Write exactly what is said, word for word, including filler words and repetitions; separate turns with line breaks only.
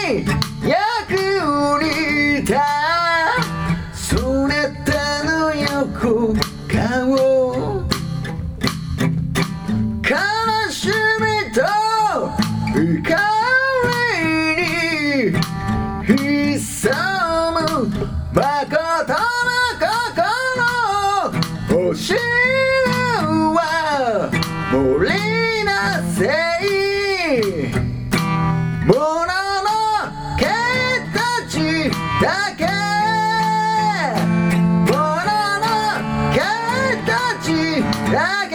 役に立それたの横顔悲しみと怒りに潜む誠の心星は無理なせいものの形だけものの形だけ